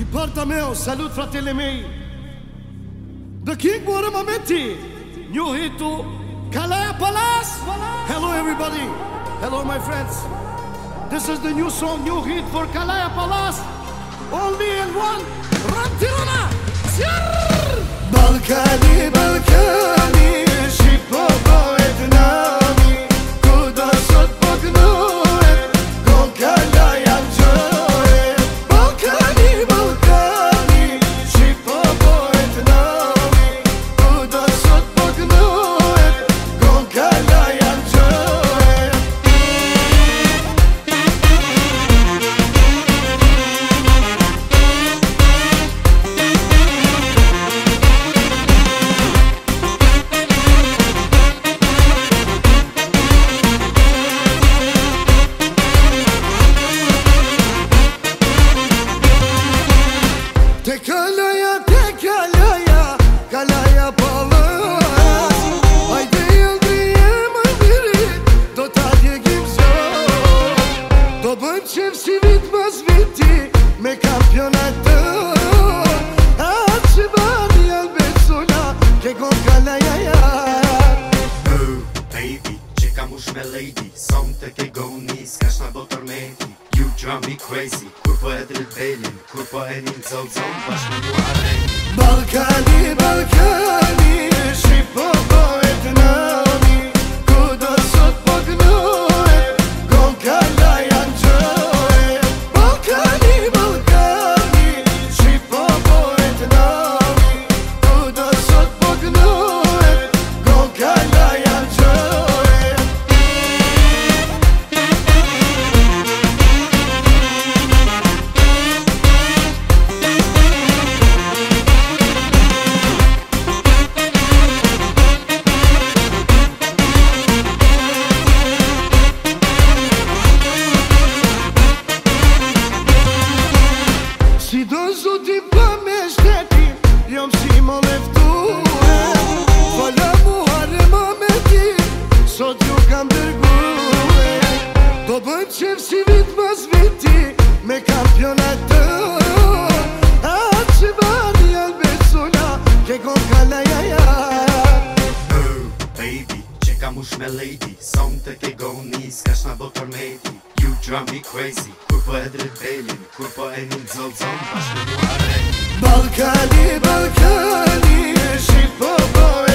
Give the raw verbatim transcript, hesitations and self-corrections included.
parta meu, salut fratele mei. The King Bora Mameti, new hit to Kalaya Palace. Hello everybody, hello my friends. This is the new song, new hit for Kalaya Palace. Only in one, Rantirana. Balkani, Balkani, Shipopo etnami, Kuda sot pognuet, Kon Kalaya joe. Balkani, Balkani, Shipopo etnami, Kuda sot pognuet, Kon Kalaya joe. Te Kalaya, te Kalaya, Kalaya Palace. Haydi yıldıyım biri, do tadje gimso. Do bën qef si vit mas viti, me kampionato. Atë që bani albet sola, ke kon Kalaya ja. Oh, baby, që kam ush me lady, som të ke goni, s'kash na bo tërmeti. You drive me crazy, kur po e drit belin, kur po e rin zon zon, bashkë me mua rejnë. Balkani, Balkani, Shipopo etnami, Kudo sot pognuet, Kon Kalaya joe. Balkani, Balkani, Shipopo etnami, Kudo sot pognuet, Kon Kalaya joe. Si do zoti pa me shtetin, jom si mo leftue. Fala muhare ma me ti, sot ju kam dërgue. Do bëjmë qef si vit mas viti, me kampionato. Atë që bani albet sola, ke kon Kalaya ja. Oh, baby, që kam ush me lady, som të ke goni, s'kash na bo tërmeti. You drive me crazy, kur po e drit belin, kur po e rin zon zon, bashkë me mua rejnë. Balkani, Balkani, Shipopo